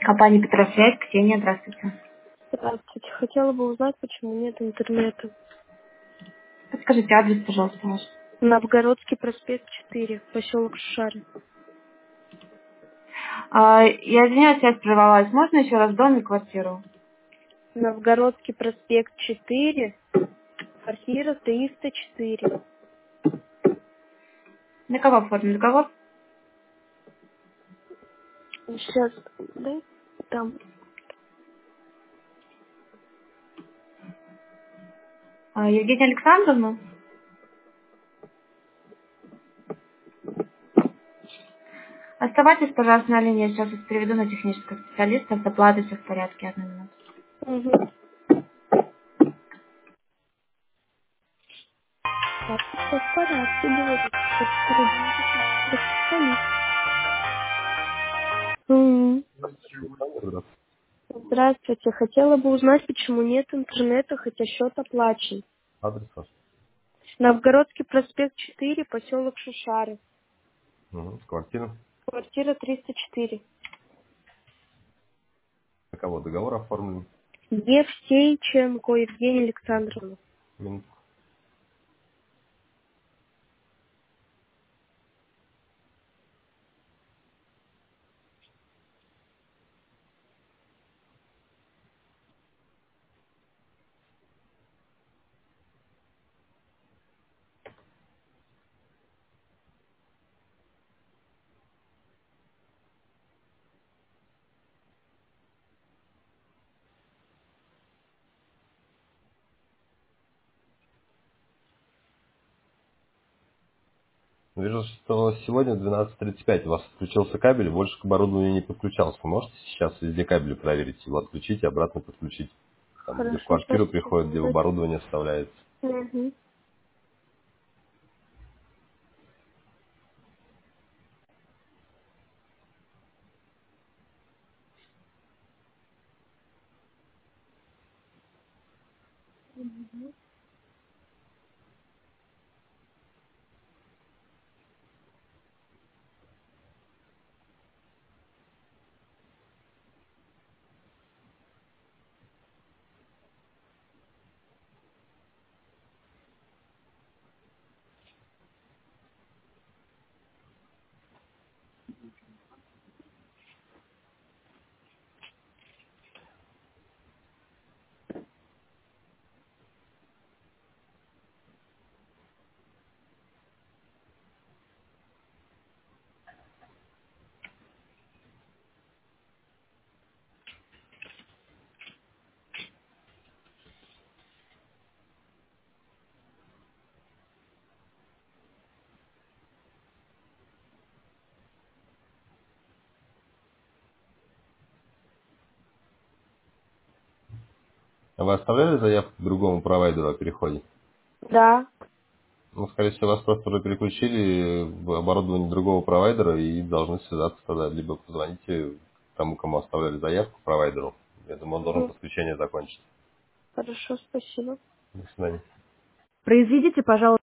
Компания Петросвязь, Ксения, здравствуйте. Здравствуйте. Хотела бы узнать, почему нет интернета. Подскажите адрес, пожалуйста, ваш. Новгородский проспект 4, поселок Шушары. Я извиняюсь, связь прервалась. Можно еще раз дом и квартиру? Новгородский проспект 4, квартира 304. На кого оформлен договор? Сейчас, да? Там. Евгения Александровна? Оставайтесь, пожалуйста, на линии. Я сейчас вас переведу на технического специалиста. С оплатой все в порядке. 1 минуту. Угу. Так, все в порядке, говорит. Сейчас перейду на технического специалиста. Мгм. Здравствуйте. Хотела бы узнать, почему нет интернета, хотя счет оплачен. Адрес ваш? Новгородский проспект 4, поселок Шушары. Угу. Квартира? Квартира 304. На кого договор оформлен? Евсейченко Евгения Александровна. Минут. Вижу, что сегодня в 12:35 у вас отключился кабель, больше к оборудованию не подключался. Можете сейчас везде кабели проверить, его отключить и обратно подключить? Там, где в Хорошо, квартиру спасибо. приходит, где в оборудование вставляется. Угу. А вы оставляли заявку к другому провайдеру о переходе? Да. Ну, скорее всего, вас просто уже переключили в оборудование другого провайдера и должны связаться тогда. Либо позвоните тому, кому оставляли заявку, провайдеру. Я думаю, он должен Мгм. подключение закончить. Хорошо, спасибо. До свидания. Произведите, пожалуйста.